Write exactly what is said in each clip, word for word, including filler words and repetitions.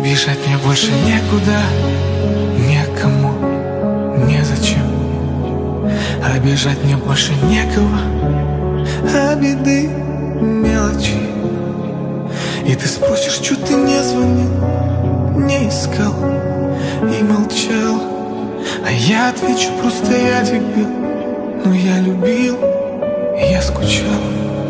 бежать мне больше некуда, некому, незачем. А бежать мне больше некого, а беды мелочи. И ты спросишь, чё ты не звонил, не искал и молчал. А я отвечу, просто я дебил, но я любил, я скучал.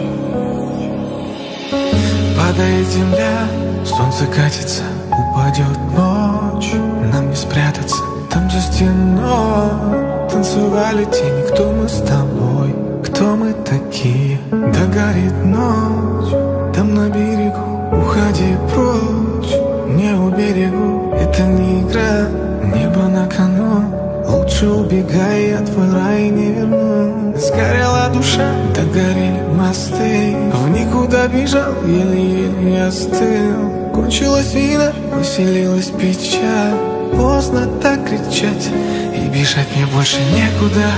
Падает земля, солнце катится, упадет ночь, нам не спрятаться. Там за стеной танцевали тени, кто мы с тобой, кто мы такие. Да горит ночь, там на берегу, уходи прочь, не у берегу. Это не игра, небо на кону, лучше убегай, я твой рай не верну. Сгорела душа, догорели мосты, в никуда бежал, еле-еле остыл. Кончилось вино, поселилась печаль, поздно так кричать, и бежать мне больше некуда,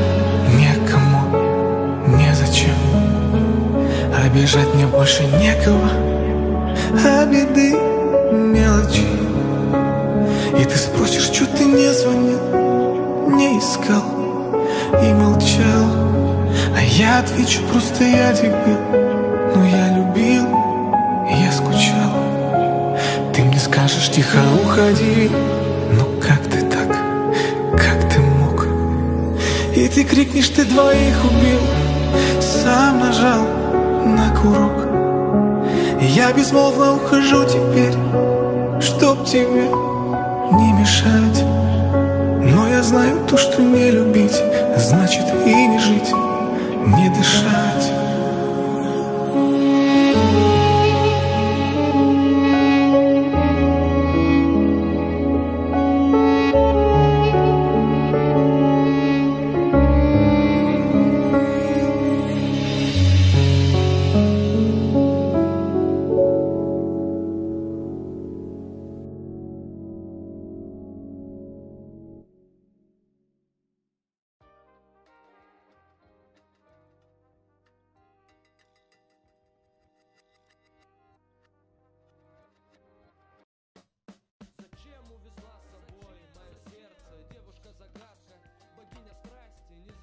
некому, незачем. А бежать мне больше некого, а беды мелочи. И ты спросишь, чё ты не звонил, не искал и молчал. А я отвечу, просто я дебил, но я любил, я скучал. Ты мне скажешь, тихо уходи, ну как ты так, как ты мог? И ты крикнешь, ты двоих убил, сам нажал на курок. И я безмолвно ухожу теперь, чтоб тебе не мешать. Но я знаю то, что не любить значит и не жить, не дышать.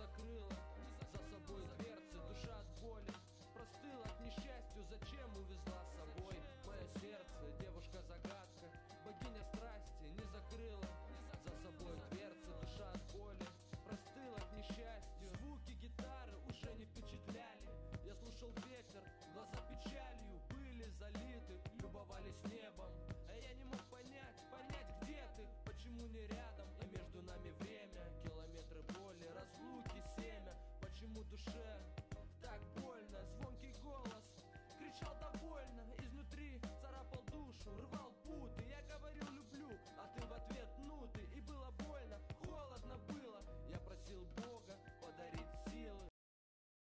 Зачем увезла?